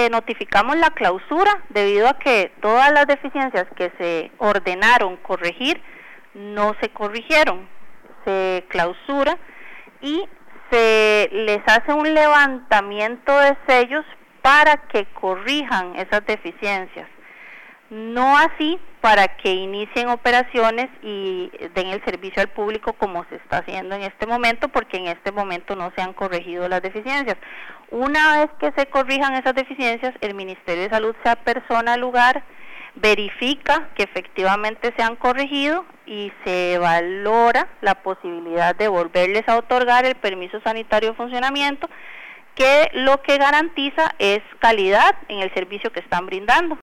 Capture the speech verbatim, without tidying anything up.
eh, notificamos la clausura debido a que todas las deficiencias que se ordenaron corregir no se corrigieron. Se clausura y se les hace un levantamiento de sellos para que corrijan esas deficiencias, no así para que inicien operaciones y den el servicio al público como se está haciendo en este momento, porque en este momento no se han corregido las deficiencias. Una vez que se corrijan esas deficiencias, el Ministerio de Salud se apersona al lugar, verifica que efectivamente se han corregido y se valora la posibilidad de volverles a otorgar el permiso sanitario de funcionamiento, que lo que garantiza es calidad en el servicio que están brindando.